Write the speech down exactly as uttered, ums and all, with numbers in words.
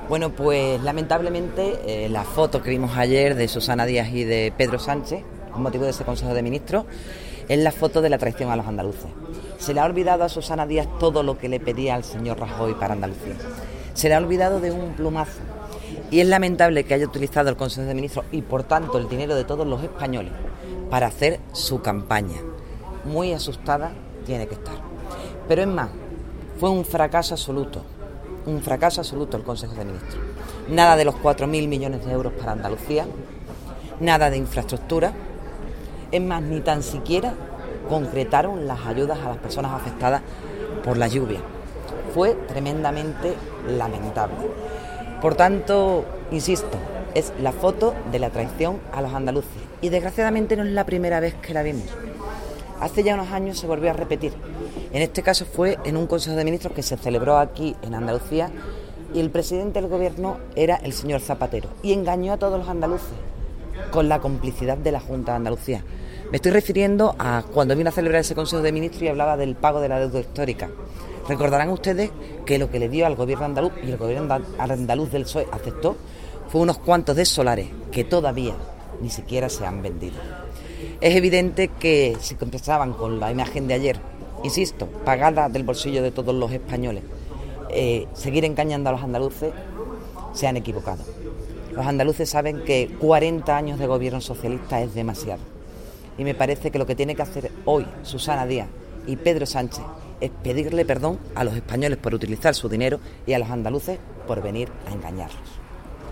Bueno, pues lamentablemente eh, la foto que vimos ayer de Susana Díaz y de Pedro Sánchez, con motivo de ese Consejo de Ministros, es la foto de la traición a los andaluces. Se le ha olvidado a Susana Díaz todo lo que le pedía al señor Rajoy para Andalucía. Se le ha olvidado de un plumazo. Y es lamentable que haya utilizado el Consejo de Ministros y, por tanto, el dinero de todos los españoles para hacer su campaña. Muy asustada tiene que estar. Pero es más, fue un fracaso absoluto. Un fracaso absoluto el Consejo de Ministros. Nada de los cuatro mil millones de euros para Andalucía, nada de infraestructura. Es más, ni tan siquiera concretaron las ayudas a las personas afectadas por la lluvia. Fue tremendamente lamentable. Por tanto, insisto, es la foto de la traición a los andaluces. Y desgraciadamente no es la primera vez que la vimos. Hace ya unos años se volvió a repetir. En este caso fue en un Consejo de Ministros que se celebró aquí en Andalucía y el presidente del gobierno era el señor Zapatero y engañó a todos los andaluces con la complicidad de la Junta de Andalucía. Me estoy refiriendo a cuando vino a celebrar ese Consejo de Ministros y hablaba del pago de la deuda histórica. Recordarán ustedes que lo que le dio al gobierno andaluz y el gobierno andaluz del P S O E aceptó fue unos cuantos de solares que todavía ni siquiera se han vendido. Es evidente que si empezaban con la imagen de ayer, insisto, pagada del bolsillo de todos los españoles, eh, seguir engañando a los andaluces, se han equivocado. Los andaluces saben que cuarenta años de gobierno socialista es demasiado. Y me parece que lo que tiene que hacer hoy Susana Díaz y Pedro Sánchez es pedirle perdón a los españoles por utilizar su dinero y a los andaluces por venir a engañarlos.